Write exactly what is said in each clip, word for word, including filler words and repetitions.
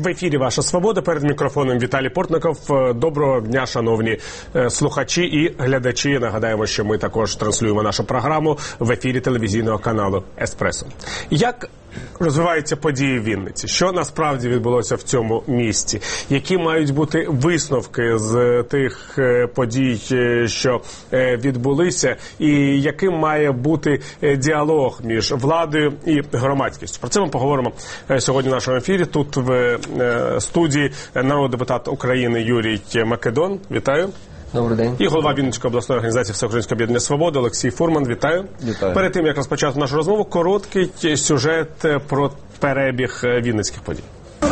ефірі «Ваша свобода». Перед мікрофоном Віталій Портников. Доброго дня, шановні слухачі і глядачі. Нагадаємо, що ми також транслюємо нашу програму в ефірі телевізійного каналу «Еспресо». Як розвиваються події в Вінниці? Що насправді відбулося в цьому місті? Які мають бути висновки з тих подій, що відбулися? І яким має бути діалог між владою і громадськістю? Про це ми поговоримо сьогодні в нашому ефірі. Тут в студії народний депутат України Юрій Македон. Вітаю. Добрий день. І голова Вінницької обласної організації Всеукраїнського об'єднання «Свобода» Олексій Фурман. Вітаю. Вітаю. Перед тим, як розпочати нашу розмову, короткий сюжет про перебіг вінницьких подій.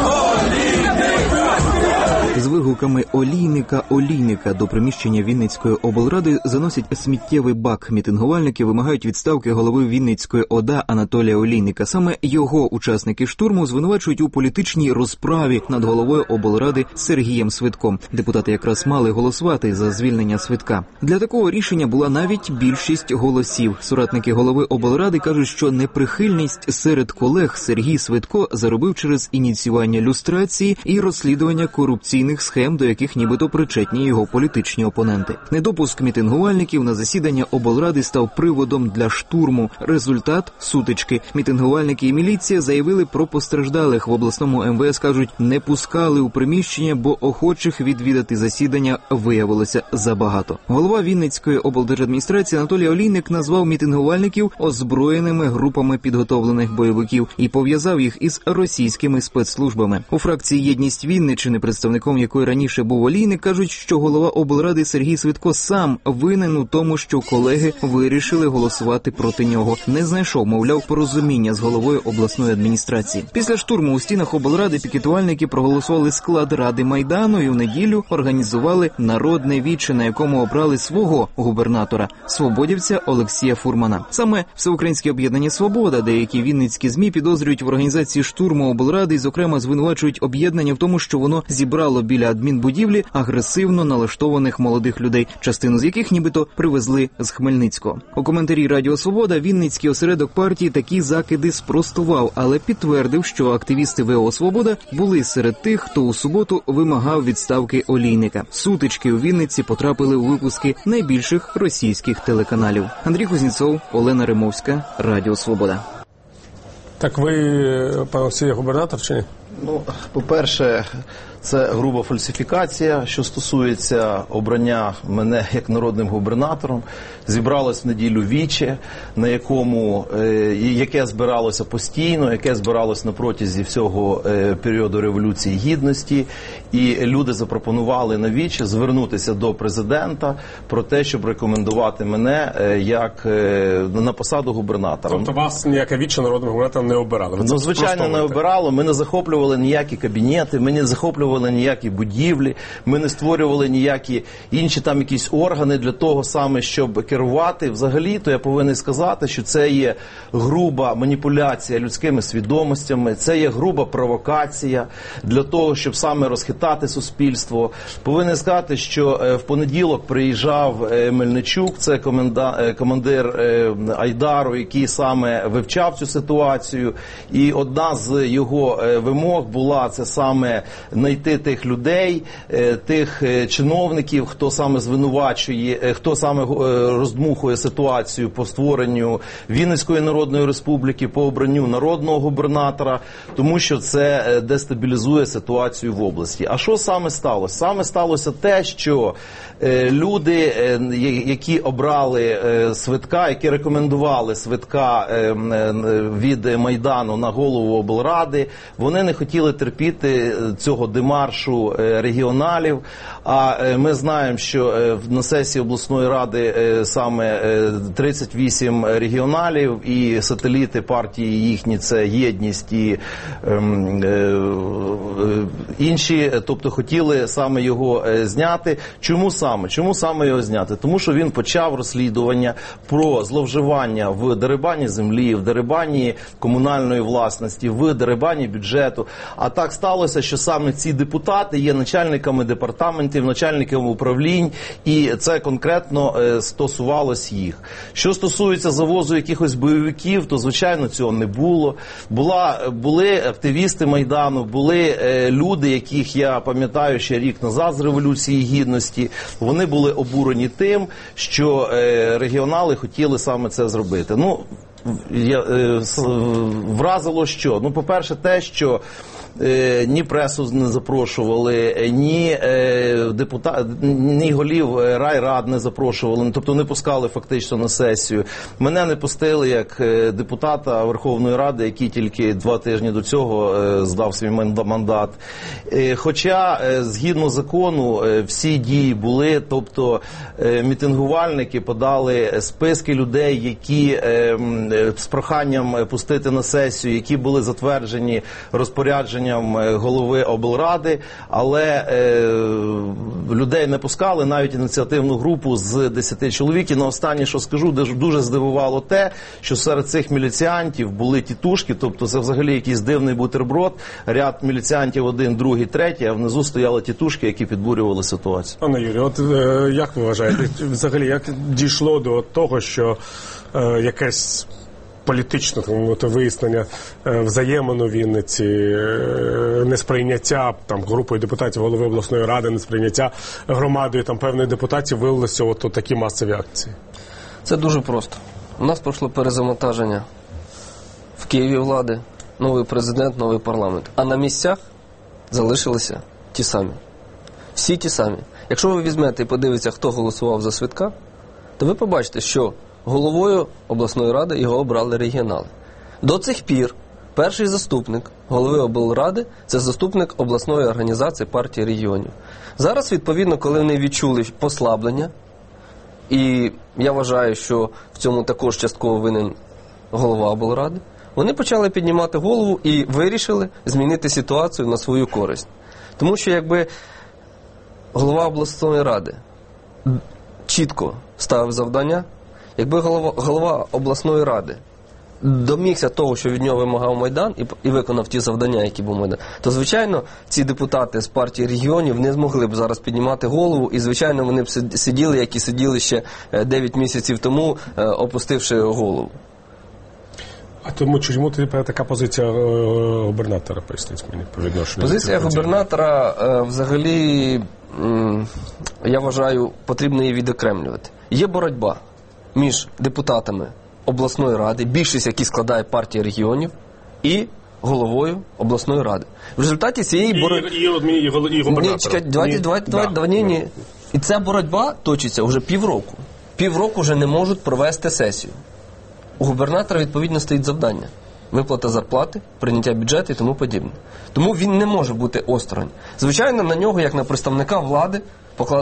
З вигуками «Олійника, Олійника» до приміщення Вінницької облради заносять сміттєвий бак. Мітингувальники вимагають відставки голови Вінницької ОДА Анатолія Олійника. Саме його учасники штурму звинувачують у політичній розправі над головою облради Сергієм Свитком. Депутати якраз мали голосувати за звільнення Свитка. Для такого рішення була навіть більшість голосів. Соратники голови облради кажуть, що неприхильність серед колег Сергій Свитко заробив через ініціювання люстрації і розслідування корупційних схем, до яких нібито причетні його політичні опоненти. Недопуск мітингувальників на засідання облради став приводом для штурму. Результат – сутички. Мітингувальники і міліція заявили про постраждалих. В обласному ем ве ес кажуть, не пускали у приміщення, бо охочих відвідати засідання виявилося забагато. Голова Вінницької облдержадміністрації Анатолій Олійник назвав мітингувальників озброєними групами підготовлених бойовиків і пов'язав їх із російськими спецслужбами. У фракції «Єдність Вінниччини», представником якої раніше був Олійник, кажуть, що голова облради Сергій Свитко сам винен у тому, що колеги вирішили голосувати проти нього. Не знайшов, мовляв, порозуміння з головою обласної адміністрації. Після штурму у стінах облради пікетувальники проголосували склад Ради Майдану і в неділю організували народне віче, на якому обрали свого губернатора, свободівця Олексія Фурмана. Саме Всеукраїнське об'єднання «Свобода», деякі вінницькі ЗМІ підозрюють в організації штурму облради і, зокрема, звинувачують об'єднання в тому, що воно зібрало біля адмінбудівлі агресивно налаштованих молодих людей, частину з яких нібито привезли з Хмельницького. У коментарі Радіо Свобода Вінницький осередок партії такі закиди спростував, але підтвердив, що активісти ве о «Свобода» були серед тих, хто у суботу вимагав відставки Олійника. Сутички у Вінниці потрапили у випуски найбільших російських телеканалів. Андрій Кузнєцов, Олена Римовська, Радіо Свобода. Так ви, пане Олексій, губернатор чи ні? Ну, по-перше, це груба фальсифікація, що стосується обрання мене як народним губернатором. Зібралось в неділю віче, на якому, е, яке збиралося постійно, яке збиралось на протязі всього е, періоду Революції Гідності. І люди запропонували на віче звернутися до президента про те, щоб рекомендувати мене е, як е, на посаду губернатора. Тобто вас ніяке віче народним губернатором не обирали? Ну, звичайно, не обирало. Ми не захоплювали ніякі кабінети, ми не захоплювали ніякі будівлі, ми не створювали ніякі інші там якісь органи для того саме, щоб керувати. Взагалі-то я повинен сказати, що це є груба маніпуляція людськими свідомостями, це є груба провокація для того, щоб саме розхитати суспільство. Повинен сказати, що в понеділок приїжджав Мельничук, це командир Айдару, який саме вивчав цю ситуацію, і одна з його вимог була це саме знайти тих людей, тих чиновників, хто саме звинувачує, хто саме роздмухує ситуацію по створенню Вінницької Народної Республіки, по обранню народного губернатора, тому що це дестабілізує ситуацію в області. А що саме сталося? Саме сталося те, що люди, які обрали Свитка, які рекомендували Свитка від Майдану на голову облради, вони не хотіли терпіти цього демаршу регіоналів. А ми знаємо, що на сесії обласної ради саме тридцять вісім регіоналів і сателіти партії їхні, це «Єдність» і інші, тобто хотіли саме його зняти. Чому саме? Чому саме його зняти? Тому що він почав розслідування про зловживання в дерибані землі, в дерибані комунальної власності, в дерибані бюджету. А так сталося, що саме ці депутати є начальниками департаментів заступників, начальників управлінь, і це конкретно е, стосувалось їх. Що стосується завозу якихось бойовиків, то, звичайно, цього не було. Була, були активісти Майдану, були е, люди, яких я пам'ятаю ще рік назад з Революції Гідності. Вони були обурені тим, що е, регіонали хотіли саме це зробити. Ну, я, е, вразило що? Ну, по-перше, те, що Е, ні пресу не запрошували, ні е, депутат, ні голів райрад не запрошували, тобто не пускали фактично на сесію. Мене не пустили як депутата Верховної Ради, який тільки два тижні до цього е, здав свій мандат. Е, хоча, е, згідно закону, е, всі дії були, тобто е, мітингувальники подали списки людей, які е, з проханням пустити на сесію, які були затверджені розпорядженням голови облради, але е, людей не пускали, навіть ініціативну групу з десяти чоловік. І на останнє, що скажу, дуже здивувало те, що серед цих міліціантів були тітушки, тобто це взагалі якийсь дивний бутерброд, ряд міліціантів один, другий, третій, а внизу стояли тітушки, які підбурювали ситуацію. Пане Юрію, от е, як ви вважаєте, взагалі, як дійшло до того, що е, якесь політичне вияснення взаємин у Вінниці, несприйняття там групою депутатів голови обласної ради, несприйняття громадою там певних депутатів виявилося от, от такі масові акції? Це дуже просто. У нас пройшло перезавантаження в Києві влади, новий президент, новий парламент. А на місцях залишилися ті самі. Всі ті самі. Якщо ви візьмете і подивитеся, хто голосував за Свитка, то ви побачите, що головою обласної ради його обрали регіонали. До цих пір перший заступник голови облради – це заступник обласної організації партії регіонів. Зараз, відповідно, коли вони відчули послаблення, і я вважаю, що в цьому також частково винен голова облради, вони почали піднімати голову і вирішили змінити ситуацію на свою користь. Тому що якби голова обласної ради чітко ставив завдання, якби голова, голова обласної ради домігся того, що від нього вимагав Майдан, і, і виконав ті завдання, які був Майдан, то, звичайно, ці депутати з партії регіонів не змогли б зараз піднімати голову, і, звичайно, вони б сиділи, як і сиділи ще дев'ять місяців тому, опустивши голову. А тому чому тоді така позиція губернатора, поясніть мені, по відношенню? Позиція губернатора, взагалі, я вважаю, потрібно її відокремлювати. Є боротьба між депутатами обласної ради, більшість, які складає партія регіонів, і головою обласної ради. В результаті цієї боротьби... І, і, і, і губернатора. Ні, чекай, давайте, давайте, давайте, да. ні, ні. І ця боротьба точиться вже півроку. Півроку вже не можуть провести сесію. У губернатора, відповідно, стоїть завдання. Виплата зарплати, прийняття бюджету і тому подібне. Тому він не може бути осторонь. Звичайно, на нього, як на представника влади, поклад...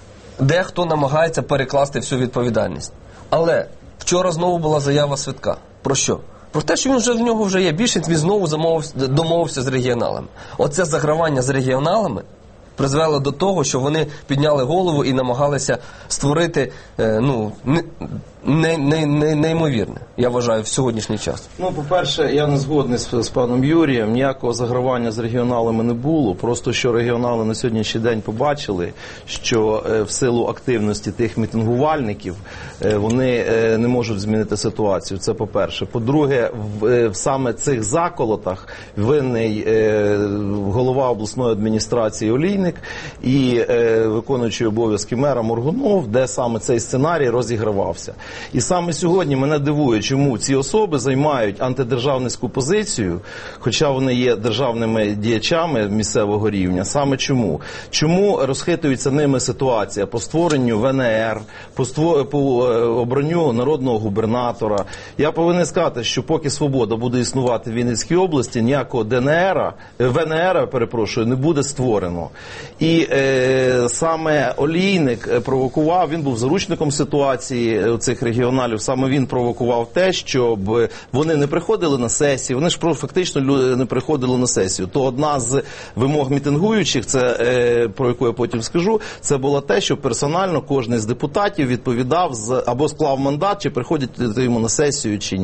дехто намагається перекласти всю відповідальність. Але вчора знову була заява Свитка. Про що? Про те, що він вже в нього вже є більшість, він знову замовився, домовився з регіоналами. Оце загравання з регіоналами призвело до того, що вони підняли голову і намагалися створити, е, ну, не, не, не, не, неймовірне, я вважаю, в сьогоднішній час. Ну, по-перше, я не згодний з, з паном Юрієм, ніякого загравання з регіоналами не було, просто що регіонали на сьогоднішній день побачили, що е, в силу активності тих мітингувальників е, вони е, не можуть змінити ситуацію, це по-перше. По-друге, в, е, в саме цих заколотах винний е, голова обласної адміністрації Олійник і е, виконуючий обов'язки мера Моргунов, де саме цей сценарій розігравався. І саме сьогодні мене дивує, чому ці особи займають антидержавницьку позицію, хоча вони є державними діячами місцевого рівня. Саме чому? Чому розхитується ними ситуація по створенню В Н Р, по, створ... по обранню народного губернатора? Я повинен сказати, що поки свобода буде існувати в Вінницькій області, ніякого Д Н Р, В Н Р, перепрошую, не буде створено. І е, саме Олійник провокував, він був заручником ситуації цих регіоналів, саме він провокував те, щоб вони не приходили на сесії, вони ж фактично не приходили на сесію. То одна з вимог мітингуючих, це, е, про яку я потім скажу, це було те, що персонально кожен з депутатів відповідав з, або склав мандат, чи приходять йому на сесію, чи ні.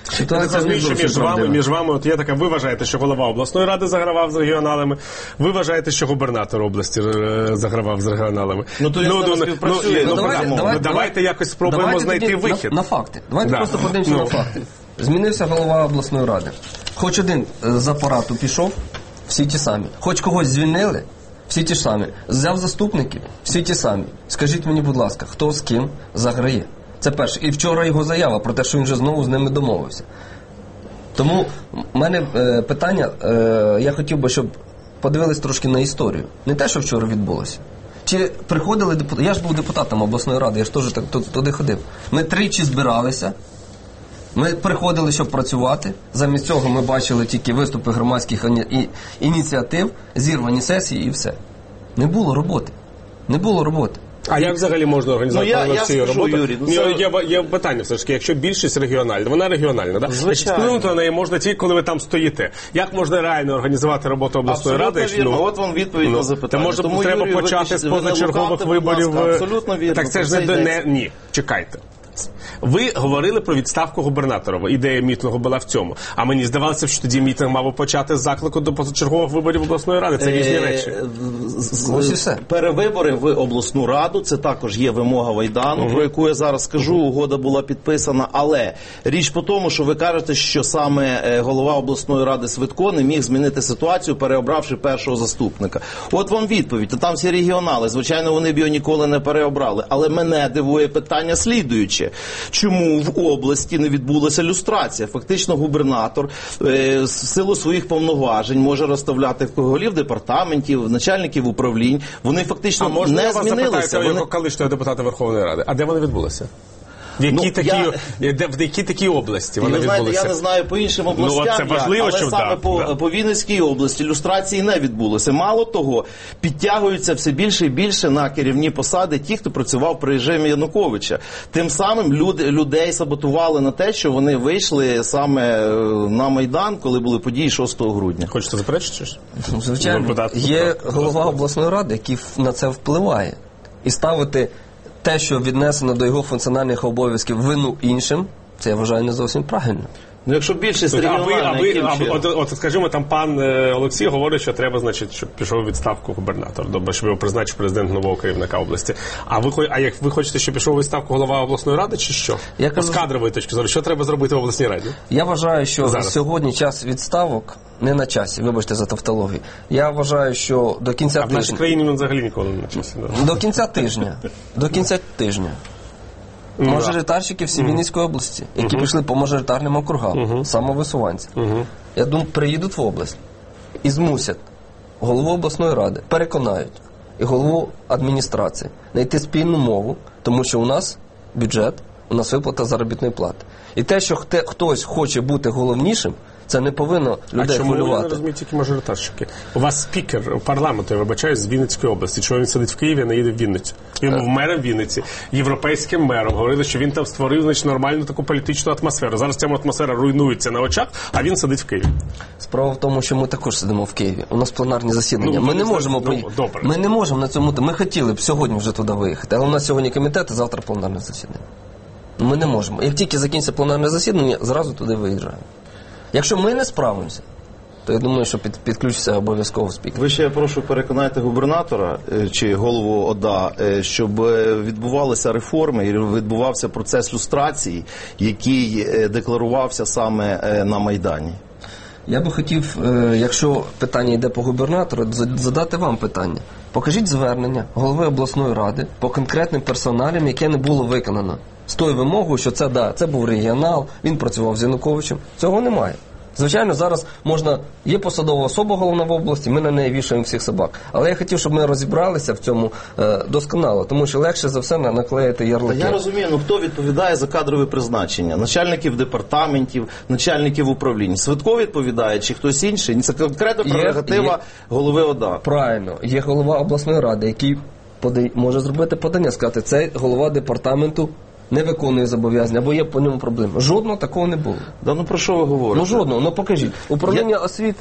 Я Ситуація так розумію, не що зовсім між вами, правдива. між вами, от є така, ви вважаєте, що голова обласної ради загравав з регіоналами, ви вважаєте, що губернатор області е, загравав з регіоналами. Ну, то він з ними співпрацює. ну, Ну, давайте, давайте, давайте, давайте якось спробуємо давайте знайти тоді вихід. На, на факти. Давайте Да. просто подивимося Ну. на факти. Змінився голова обласної ради. Хоч один е, з апарату пішов, всі ті самі. Хоч когось звільнили, всі ті ж самі. Взяв заступників, всі ті самі. Скажіть мені, будь ласка, хто з ким заграє? Це перше. І вчора його заява про те, що він вже знову з ними домовився. Тому в мене е, питання, е, я хотів би, щоб подивились трошки на історію. Не те, що вчора відбулося. Чи приходили депутати? Я ж був депутатом обласної ради, я ж теж так туди ходив. Ми тричі збиралися, ми приходили, щоб працювати. Замість цього ми бачили тільки виступи громадських іні- і- ініціатив, зірвані сесії і все. Не було роботи. Не було роботи. А як взагалі можна організувати Ну, я- я цю скажу, роботу? Юрій, ну, Ні, це- є, є питання все ж таки, якщо більшість регіональна, вона регіональна, да? Звичайно. Вплинути на неї можна тільки, коли ви там стоїте. Як можна реально організувати роботу обласної Абсолютно ради? вірно. Ну, От вам відповідь ну, на запитання. Та може Тому, треба Юрій, ви почати з ви не позачергових лукавте, будь виборів. ласка. Абсолютно вірно. Так це ж Про не, це до- йдеться. не ні. Чекайте. Ви говорили про відставку губернатора. Ідея мітингу була в цьому. А мені здавалося, що тоді мітинг мав почати з заклику до позачергових виборів обласної ради. Це різні Е, речі. з- Ось і все. Перевибори в обласну раду, це також є вимога Майдану, про яку я зараз скажу, угода була підписана, але річ по тому, що ви кажете, що саме е, голова обласної ради Свитко не міг змінити ситуацію, переобравши першого заступника. От вам відповідь, а там всі регіонали, звичайно, вони б його ніколи не переобрали, але мене дивує питання слідуюче. Чому в області не відбулася люстрація? Фактично губернатор е, з силу своїх повноважень може розставляти голів департаментів, начальників управлінь. Вони фактично А можна не я вас запитаю, змінилися. як Вони... колишнього депутата Верховної Ради? А де вони відбулися? В якій Ну, такій, я- де, в якій такій області І вони ви знаєте, відбулися? я не знаю по іншим Ну, областям, от це важливо, як, але щоб саме да, по, да. по Вінницькій області люстрації не відбулося. Мало того, підтягуються все більше і більше на керівні посади ті, хто працював при режимі Януковича. Тим самим люди, людей саботували на те, що вони вийшли саме е, на Майдан, коли були події шостого грудня. Хочете заперечити щось? Ну, звичайно, Ну, податку, є так. голова обласної ради, який в- на це впливає. І ставити те, що віднесено до його функціональних обов'язків, вину іншим, це я вважаю не зовсім правильно. Ну, якщо більшість А ви, а регіональна, ви, яким а, чином? от, от, скажімо, там пан е, Олексій говорить, що треба, значить, щоб пішов у відставку губернатор, добре, щоб його призначив президент нового керівника області. А ви хо- а як ви хочете, щоб пішов у відставку голова обласної ради, чи що? Я З кажу- кадрової точки зору, що треба зробити в обласній раді? Я вважаю, що Зараз. сьогодні час відставок не на часі, вибачте за тавтологію. Я вважаю, що до кінця А в нашій тижня, країні він взагалі ніколи не на часі. Да. до кінця тижня, до кінця тижня, Ну, мажоритарщики всі Вінницької області, які пішли по мажоритарним округам, самовисуванці, я думаю, приїдуть в область і змусять голову обласної ради, переконають і голову адміністрації знайти спільну мову, тому що у нас бюджет, у нас виплата заробітної плати. І те, що хте- хтось хоче бути головнішим, це не повинно А людей чому ви не хвилювати. розумієте тільки мажоритарщики? У вас спікер парламенту, я вибачаюсь, з Вінницької області. Чого він сидить в Києві, а не їде в Вінницю? Він був мером Вінниці, європейським мером. Говорили, що він там створив, значить, нормальну таку політичну атмосферу. Зараз ця атмосфера руйнується на очах, а він сидить в Києві. Справа в тому, що ми також сидимо в Києві. У нас пленарні засідання. Ну, ми ви не не можемо знаєте, ну, добре. Ми не можемо на цьому. Ми хотіли б сьогодні вже туди виїхати, але у нас сьогодні комітет, а завтра пленарне засідання. Ми не можемо. Як тільки закінчиться пленарне засідання, зразу туди виїжджаємо. Якщо ми не справимося, то я думаю, що під, підключиться обов'язково спікер. Ви ще, прошу, переконайте губернатора е, чи голову ОДА, е, щоб е, відбувалися реформи і відбувався процес люстрації, який е, декларувався саме е, на Майдані. Я би хотів, е, якщо питання йде по губернатору, за- задати вам питання. Покажіть звернення голови обласної ради по конкретним персоналям, яке не було виконано. З тою вимогою, що це, да, це був регіонал, він працював з Януковичем. Цього немає. Звичайно, зараз можна, є посадова особа головна в області, ми на неї вішаємо всіх собак. Але я хотів, щоб ми розібралися в цьому е, досконало, тому що легше за все наклеїти Та ярлики. я розумію, ну хто відповідає за кадрові призначення? Начальників департаментів, начальників управлінь. Свитко відповідає чи хтось інший? Це конкретна Є- прерогатива є. голови ОДА. Правильно, є голова обласної ради, який подає, може зробити подання, сказати, це голова департаменту не виконує зобов'язання, або є по ньому проблеми. Жодного такого не було. Да ну про що ви говорите? Ну жодного, ну покажіть. Управління освіти.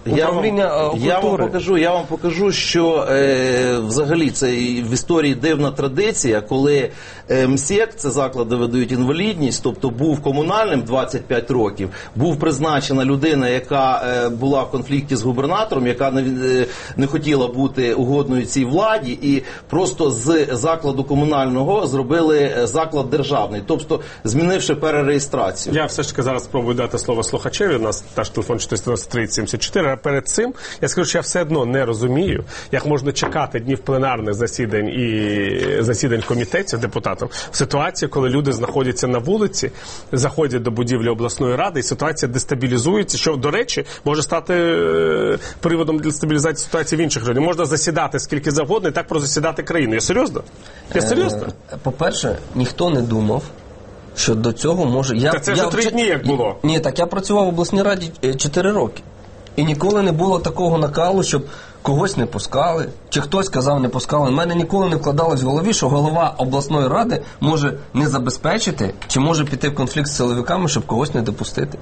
управління я вам, культури. Я вам покажу, я вам покажу, що е, взагалі це в історії дивна традиція, коли е, МСЕК, це заклад, де видають інвалідність, тобто був комунальним двадцять п'ять років, був призначена людина, яка е, була в конфлікті з губернатором, яка не, е, не хотіла бути угодною цій владі, і просто з закладу комунального зробили заклад державний, тобто змінивши перереєстрацію. Я все ж таки зараз спробую дати слово слухачеві, у нас теж телефон чотириста дев'яносто три сімдесят чотири, а перед цим я скажу, що я все одно не розумію, як можна чекати днів пленарних засідань і засідань комітетів депутатів в ситуації, коли люди знаходяться на вулиці, заходять до будівлі обласної ради, і ситуація дестабілізується, що, до речі, може стати е, приводом для стабілізації ситуації в інших районах. Можна засідати скільки завгодно і так прозасідати країну. Я серйозно? Я серйозно? Е, по-перше, ніхто не думав, що до цього може... Я, Та це я, вже три дні як було. Ні, так я працював в обласній раді чотири роки. І ніколи не було такого накалу, щоб когось не пускали, чи хтось казав не пускали. У мене ніколи не вкладалось в голові, що голова обласної ради може не забезпечити, чи може піти в конфлікт з силовиками, щоб когось не допустити.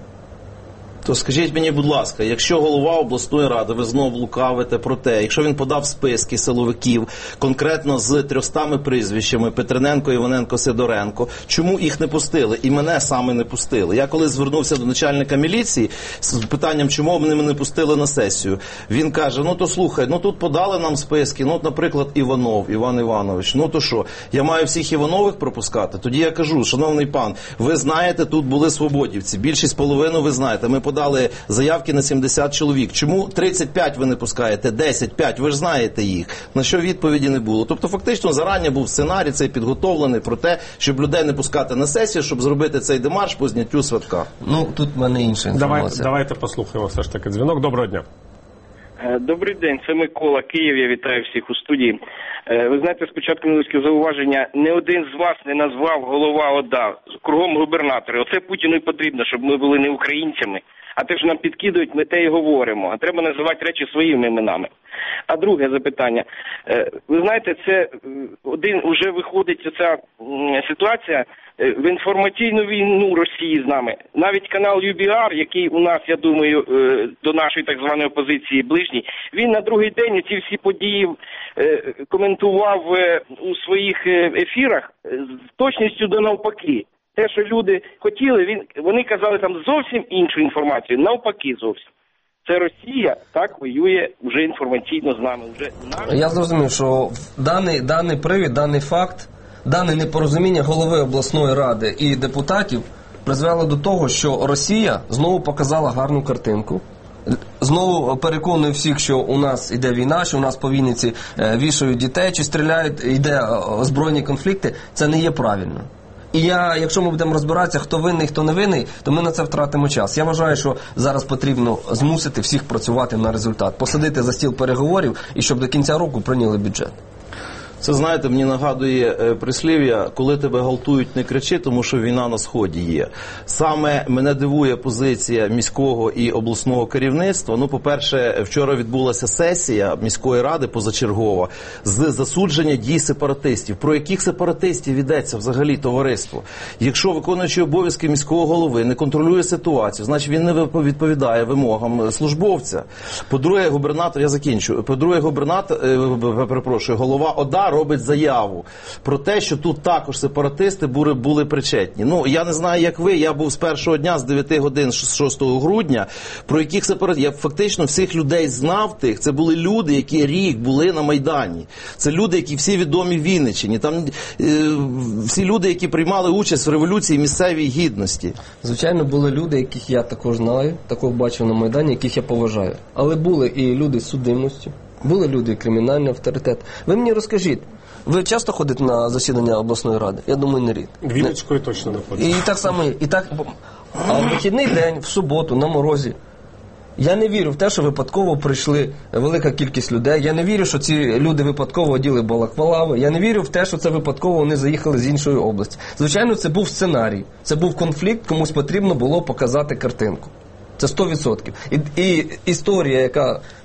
То скажіть мені, будь ласка, якщо голова обласної ради, ви знову лукавите про те, якщо він подав списки силовиків, конкретно з трьохстами прізвищами Петрененко, Іваненко, Сидоренко, чому їх не пустили? І мене саме не пустили. Я коли звернувся до начальника міліції з питанням, чому мене не пустили на сесію, він каже, ну то слухай, ну тут подали нам списки, ну, наприклад, Іванов, Іван Іванович, ну то що, я маю всіх Іванових пропускати? Тоді я кажу, шановний пан, ви знаєте, тут були свободівці, більшість половину ви знаєте, ми подали заявки на сімдесят чоловік. Чому тридцять п'ять ви не пускаєте, десять, п'ять, ви ж знаєте їх. На що відповіді не було. Тобто фактично зарані був сценарій цей підготовлений про те, щоб людей не пускати на сесію, щоб зробити цей демарш по зняттю сватка. Ну, тут в мене інша інформація. Давайте, давайте послухаємо все ж таки дзвінок. Доброго дня. Добрий день, це Микола, Київ, я вітаю всіх у студії. Ви знаєте, спочатку невеличке зауваження, не один з вас не назвав голова ОДА, кругом губернатори. Оце Путіну і потрібно, щоб ми були не українцями, а те, що нам підкидують, ми те і говоримо. А треба називати речі своїми іменами. А друге запитання. Ви знаєте, це один уже виходить ця ситуація в інформаційну війну Росії з нами. Навіть канал ю бі ар, який у нас, я думаю, до нашої так званої опозиції ближній, він на другий день ці всі події коментував у своїх ефірах з точністю до навпаки. Те, що люди хотіли, він, вони казали там зовсім іншу інформацію, навпаки зовсім. Це Росія так воює вже інформаційно з нами. Вже нами. Я зрозумів, що даний, даний привід, даний факт, дане непорозуміння голови обласної ради і депутатів призвело до того, що Росія знову показала гарну картинку. Знову переконує всіх, що у нас іде війна, що у нас по Вінниці вішають дітей, чи стріляють, іде збройні конфлікти. Це не є правильно. І я, якщо ми будемо розбиратися, хто винний, хто не винний, то ми на це втратимо час. Я вважаю, що зараз потрібно змусити всіх працювати на результат, посадити за стіл переговорів і щоб до кінця року прийняли бюджет. Це, знаєте, мені нагадує е, прислів'я, коли тебе галтують, не кричи, тому що війна на Сході є. Саме мене дивує позиція міського і обласного керівництва. Ну, по-перше, вчора відбулася сесія міської ради позачергова з засудження дій сепаратистів. Про яких сепаратистів йдеться взагалі товариство? Якщо виконуючий обов'язки міського голови не контролює ситуацію, значить він не відповідає вимогам службовця. По-друге, губернатор, я закінчу, по-друге, губернатор, е, перепрошую, голова ОДА робить заяву про те, що тут також сепаратисти були, були причетні. Ну, я не знаю, як ви, я був з першого дня, з дев'яти годин, з шостого грудня, про яких сепаратистів, я фактично всіх людей знав тих, це були люди, які рік були на Майдані. Це люди, які всі відомі в Вінниччині. Там е, всі люди, які приймали участь в революції місцевій гідності. Звичайно, були люди, яких я також знаю, також бачив на Майдані, яких я поважаю. Але були і люди з судимостю. Були люди, кримінальний авторитет. Ви мені розкажіть, ви часто ходите на засідання обласної ради? Я думаю, не рід. Вінницької точно не ходить. І так само, і так, а в вихідний день, в суботу, на морозі. Я не вірю в те, що випадково прийшли велика кількість людей. Я не вірю, що ці люди випадково оділи балаклави. Я не вірю в те, що це випадково вони заїхали з іншої області. Звичайно, це був сценарій. Це був конфлікт, комусь потрібно було показати картинку. Це сто відсотків. І, і історія, яка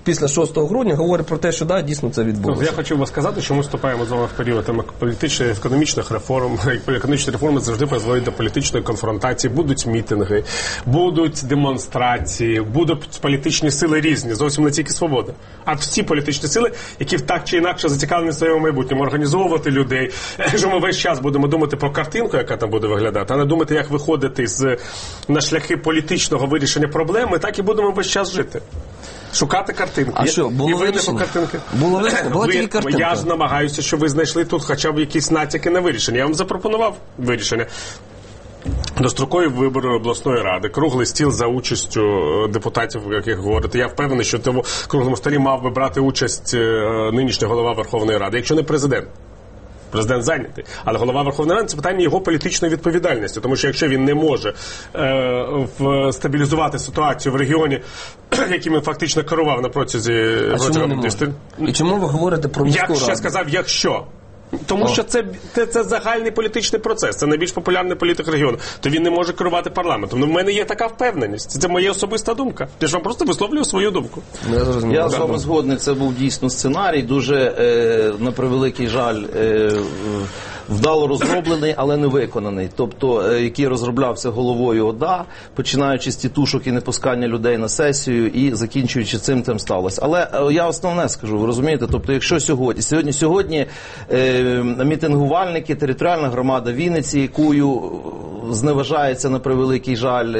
після шостого грудня говорить про те, що да, дійсно це відбулося. Я хотів би сказати, що ми вступаємо з вами в період політичних, економічних реформ. Економічні реформи завжди призводять до політичної конфронтації. Будуть мітинги, будуть демонстрації, будуть політичні сили різні, зовсім не тільки свобода. А всі політичні сили, які так чи інакше зацікавлені в своєму майбутньому, організовувати людей. Що ми весь час будемо думати про картинку, яка там буде виглядати, а не думати, як виходити з, на шляхи політичного вирішення проблеми, так і будемо весь час жити. Шукати картинки. А що, було вирішення? Було вирішення? Була тільки картинка. Я ж намагаюся, щоб ви знайшли тут хоча б якісь натяки на вирішення. Я вам запропонував вирішення. Дострокові вибори обласної ради, круглий стіл за участю депутатів, яких говорите. Я впевнений, що в тому круглому столі мав би брати участь нинішній голова Верховної Ради, якщо не президент. Президент зайнятий. Але голова Верховної Ради – це питання його політичної відповідальності. Тому що якщо він не може е, в, стабілізувати ситуацію в регіоні, яким він фактично керував на протязі... А чому не може? І чому ви говорите про міську раду? Я ще сказав, якщо. Тому О. що це, це, це загальний політичний процес, це найбільш популярний політик регіону. То він не може керувати парламентом. Ну, в мене є така впевненість. Це моя особиста думка. Я ж вам просто висловлюю свою думку. Я, Я з вами згодний, це був дійсно сценарій, дуже, е, на превеликий жаль, е, вдало розроблений, але не виконаний. Тобто, е, який розроблявся головою ОДА, починаючи з тітушок і непускання людей на сесію і закінчуючи цим, тим сталося. Але е, я основне скажу, ви розумієте, тобто, якщо сьогодні, сьогодні, сьогодні е, мітингувальники, територіальна громада Вінниці, якою зневажається на превеликий жаль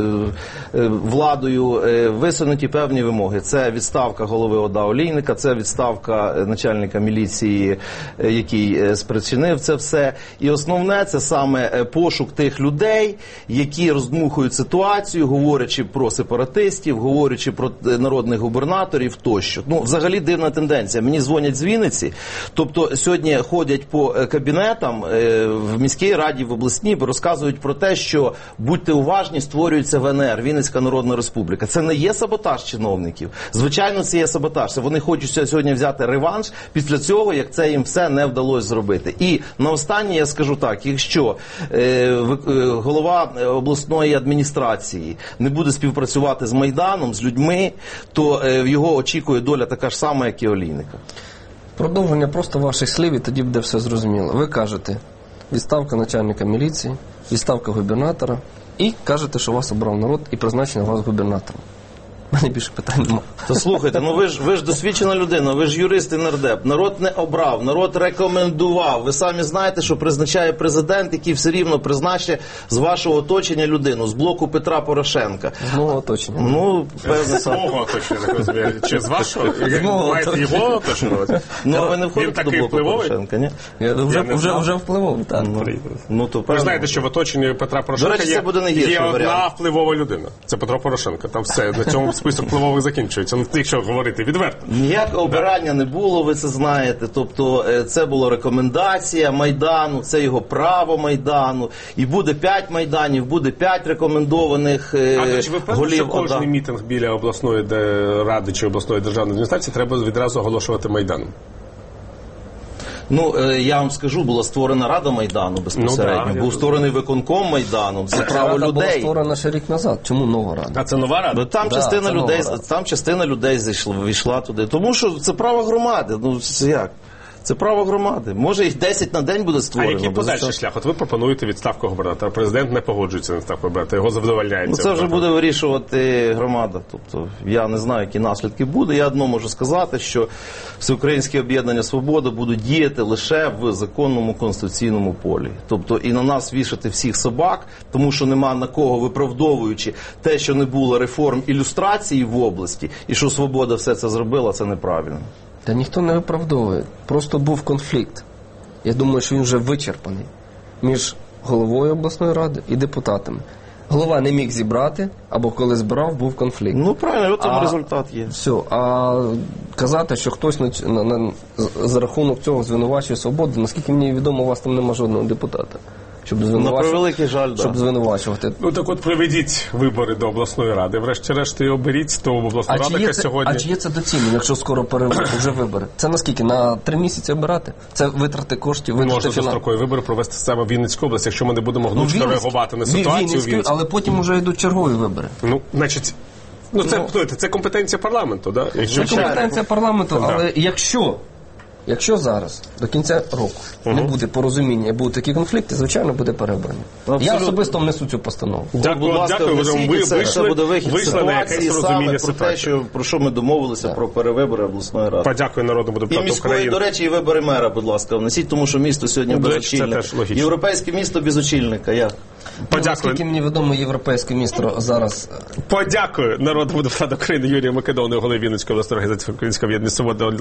владою, висунуті певні вимоги. Це відставка голови ОДА Олійника, це відставка начальника міліції, який спричинив це все. І основне, це саме пошук тих людей, які роздмухують ситуацію, говорячи про сепаратистів, говорячи про народних губернаторів тощо. Ну, взагалі дивна тенденція. Мені дзвонять з Вінниці, тобто сьогодні ходять по кабінетам в міській раді, в обласній, розказують про те, що будьте уважні, створюється В Н Р, Вінницька Народна Республіка. Це не є саботаж чиновників. Звичайно, це є саботаж. Це вони хочуть сьогодні взяти реванш після цього, як це їм все не вдалося зробити. І на останнє я скажу так, якщо е, голова обласної адміністрації не буде співпрацювати з Майданом, з людьми, то е, його очікує доля така ж сама, як і Олійника. Продовження просто ваших слів, і тоді буде все зрозуміло. Ви кажете, відставка начальника міліції, відставка губернатора, і кажете, що вас обрав народ і призначено вас губернатором. У мене більше питань немає. То слухайте, ну ви ж, ви ж досвідчена людина, ви ж юрист і нардеп. Народ не обрав, народ рекомендував. Ви самі знаєте, що призначає президент, який все рівно призначить з вашого оточення людину, з блоку Петра Порошенка. З мого оточення. Ну, певне. З мого оточення, чи з вашого? Маєте його оточення? Ну, ви не входите до блоку Порошенка, ні? Вже, вже, вже впливовий, так. Ну, ну, то, ви знаєте, що в оточенні Петра Порошенка речі, є, є одна варіант. впливова людина. Це Петро Порошенко. Там все, на цьому список впливових закінчується. Ну, якщо говорити відверто. Ніякого обирання не було, ви це знаєте. Тобто це була рекомендація Майдану, це його право Майдану. І буде п'ять Майданів, буде п'ять рекомендованих голів. А чи ви певні, що кожний мітинг біля обласної ради чи обласної державної адміністрації треба відразу оголошувати Майданом? Ну, я вам скажу, була створена Рада Майдану безпосередньо. Ну, да, був створений виконком Майдану. Це право Рада людей. Була створена ще рік назад. Чому нова Рада? А це нова Рада? Там, да, частина, людей, рада. там частина людей зайшла, війшла туди. Тому що це право громади. Ну, це як? Це право громади. Може, їх десять на день буде створено. А який подальший шлях? От ви пропонуєте відставку губернатора. Президент не погоджується на відставку губернатора. Його задовольняється. Ну, це вже буде вирішувати громада. Тобто, я не знаю, які наслідки буде. Я одно можу сказати, що Всеукраїнське об'єднання «Свобода» будуть діяти лише в законному конституційному полі. Тобто, і на нас вішати всіх собак, тому що нема на кого, виправдовуючи те, що не було реформ ілюстрації в області, і що «Свобода» все це зробила, це неправильно. Та ніхто не виправдовує. Просто був конфлікт. Я думаю, що він вже вичерпаний між головою обласної ради і депутатами. Голова не міг зібрати, або коли збирав, був конфлікт. Ну, правильно, от там результат є. Все. А казати, що хтось на, на, на, за рахунок цього звинувачує «Свободу», наскільки мені відомо, у вас там нема жодного депутата. Щоб звинувачувати, жаль, щоб да. звинувачувати. Ну так от приведіть вибори до обласної ради. Врешті-решт і оберіть ту обласну раду, яка це, сьогодні... А чи є це доцільно, якщо скоро перевибори, вже вибори? Це наскільки? На три місяці обирати? Це витрати коштів, витрати можна фінансів? Можна дострокові вибори провести саме в Вінницькій області, якщо ми не будемо гнучко ну, реагувати на ситуацію. Вінницький, але потім вже йдуть чергові вибори. Ну, значить, Ну, це, ну, це компетенція парламенту, да? Якщо Це компетенція парламенту, але Да. якщо, якщо зараз, до кінця року, не буде порозуміння і будуть такі конфлікти, звичайно, буде переобрання. Я Абсолютно. особисто внесу цю постанову. Дякую, Будь ласка, дякую, внесіть, ви і це, вийшли, це буде вихід з вийшли на якесь ситуації розуміння саме про те, ситуації. що, про що ми домовилися, про перевибори обласної ради. Подякую народному І депутату міської, України. до речі, і вибори мера, будь ласка, внесіть, тому що місто сьогодні До без речі, це очільника. теж логічно. Європейське місто без очільника. Як? Подякую. Наскільки мені відомо, європейське місто зараз Подякую народному депутату України Юрію Македону, голові Вінницької обласної організації Українського об'єднання «Свобода».